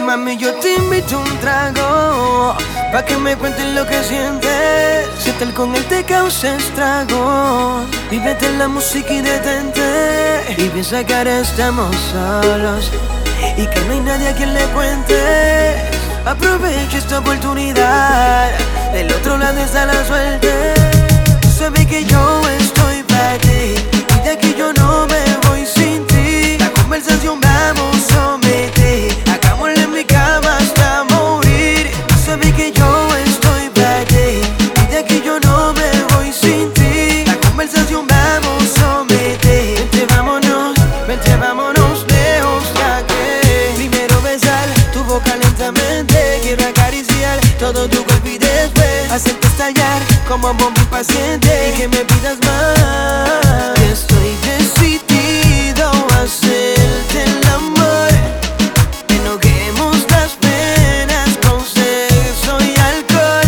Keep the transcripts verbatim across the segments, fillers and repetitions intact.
mami, yo te invito a un trago, pa' que me cuentes lo que sientes. Si estar con él te causa estragos, vívete la música y detente. Y piensa que ahora estamos solos y que no hay nadie a quien le cuentes. Aprovecha esta oportunidad, del otro lado está la suerte. Tú sabes que yo estoy para ti y de aquí yo no me voy sin ti. La conversación vamos a omitir, hagámosle en mi cama hasta morir. Tú sabes que yo estoy para ti y de aquí yo no me voy sin ti. La conversación vamos a omitir. Vente vámonos, vente vámonos lejos ya que primero besar tu boca lentamente. Quiero acariciar todo tu cuerpo y después hacerte estallar como bomba impaciente y que me pidas más. Estoy decidido a hacerte el amor, que no quemos las penas con sexo y alcohol.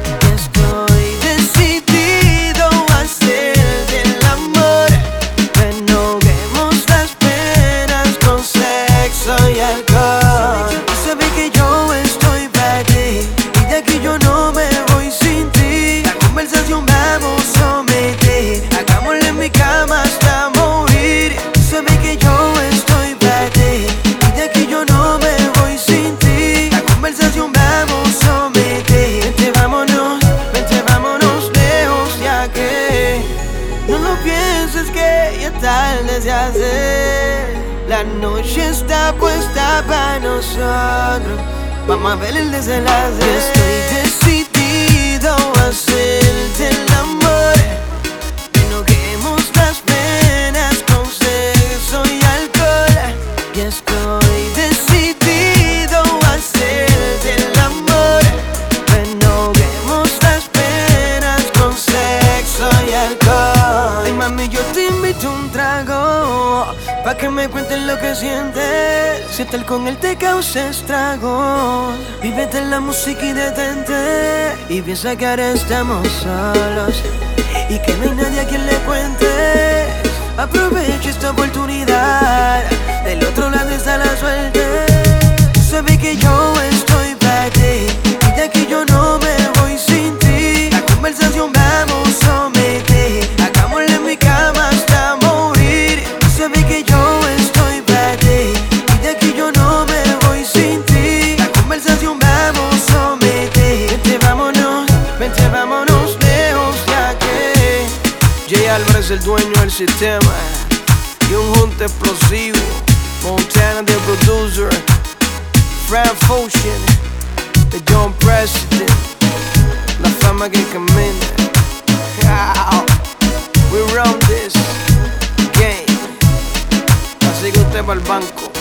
Estoy decidido a hacerte el amor, que no quemos las penas con sexo y alcohol. Tú sabes que yo estoy para ti y de aquí yo no me voy sin ti. La conversación vamos a omitir, hagámosle en mi cama hasta morir. Tú sabes que yo estoy para ti y de aquí yo no me voy sin ti. La conversación vamos a omitir. Vente vámonos, vente vámonos lejos ya que no lo pienses que ya tarde se hace. La noche está puesta para nosotros, vamos a ver el desenlace. Estoy decidido a hacerte el amor, que no quemos las penas con sexo y alcohol. Y estoy decidido a hacerte el amor, que no quemos las penas con sexo y alcohol. Ay mami, yo te invito a un trago, pa' que me cuentes lo que sientes. Si estar con él te causa estragos, vívete la música y detente. Y piensa que ahora estamos solos y que no hay nadie a quien le cuentes. Aprovecha esta oportunidad, del otro lado está la suerte. Tú sabes que yo estoy para ti y de aquí yo no me voy sin ti. La conversación vamos a omitir, hagámosle en mi cama hasta morir. Tú sabes que yo estoy para ti y de aquí yo no me voy sin ti. La conversación vamos a omitir. Vente vámonos, vente vámonos lejos ya que Jay Álvarez, el dueño del sistema, y un junte explosivo. Montana, the producer. Fran Foshin, the John President. La fama que camina. We run this game. Así que usted va al banco